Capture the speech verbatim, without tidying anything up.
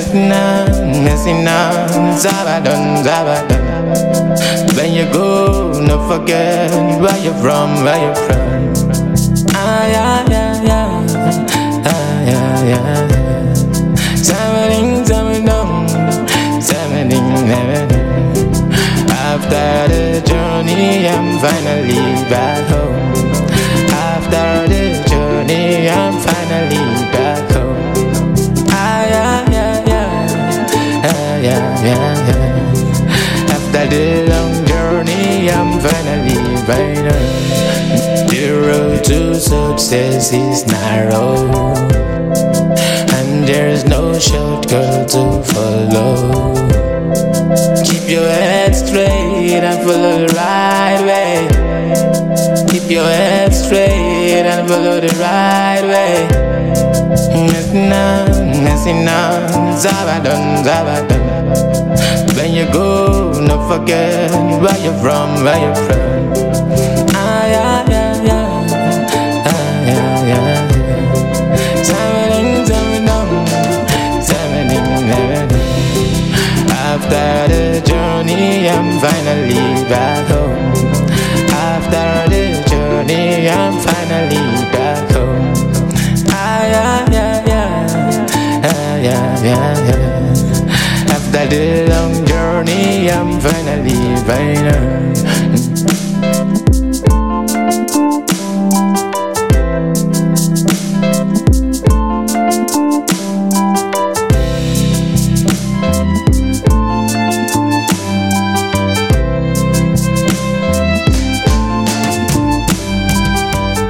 Messina, Messina, Zabadon, Zabadon. When you go, no forget where you're from, where you're from. Ah, yeah, yeah, yeah. Ah, yeah, yeah, yeah. Samaring, Samadon, Samaring, Samaring. After the journey, I'm finally back home. After the journey, I'm finally back home. Ah, yeah, yeah, yeah. Ah, yeah, yeah, yeah. After the long journey, I'm finally back home. The road to success is narrow, and there's no shortcut to follow. Keep your head straight and follow the right way. Keep your head straight and follow the right way. Messina, Messina, Zabadon, Zabadon. When you go, no forget where you're from, where you're from. Ah, yeah, yeah, yeah. Ah, yeah, yeah, yeah. Samaring, Samadon, Samaring, Samaring. After the journey, I'm finally back home. After the journey, I'm finally back home. Ah, yeah, yeah, yeah. Ah, yeah, yeah, yeah. After the long journey, I'm finally back home.